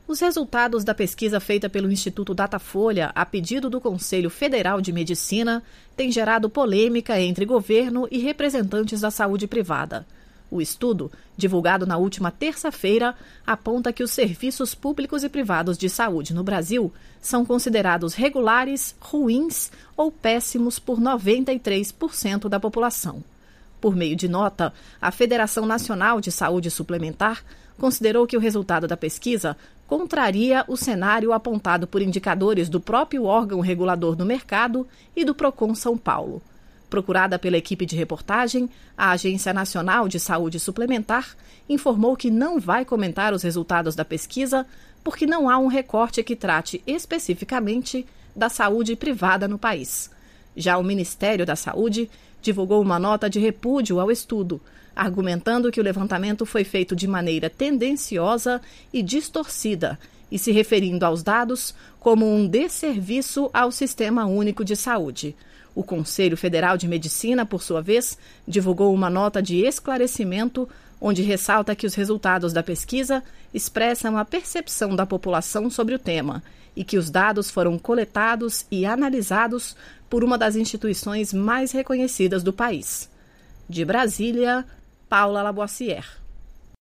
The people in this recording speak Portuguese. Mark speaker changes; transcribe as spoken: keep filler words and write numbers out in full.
Speaker 1: Os resultados da pesquisa feita pelo Instituto Datafolha, a pedido do Conselho Federal de Medicina, têm gerado polêmica entre governo e representantes da saúde privada. O estudo, divulgado na última terça-feira, aponta que os serviços públicos e privados de saúde no Brasil são considerados regulares, ruins ou péssimos por noventa e três por cento da população. Por meio de nota, a Federação Nacional de Saúde Suplementar considerou que o resultado da pesquisa contraria o cenário apontado por indicadores do próprio órgão regulador do mercado e do Procon São Paulo. Procurada pela equipe de reportagem, a Agência Nacional de Saúde Suplementar informou que não vai comentar os resultados da pesquisa porque não há um recorte que trate especificamente da saúde privada no país. Já o Ministério da Saúde divulgou uma nota de repúdio ao estudo, argumentando que o levantamento foi feito de maneira tendenciosa e distorcida e se referindo aos dados como um desserviço ao Sistema Único de Saúde. O Conselho Federal de Medicina, por sua vez, divulgou uma nota de esclarecimento onde ressalta que os resultados da pesquisa expressam a percepção da população sobre o tema e que os dados foram coletados e analisados por uma das instituições mais reconhecidas do país. De Brasília, Paula Laboissière.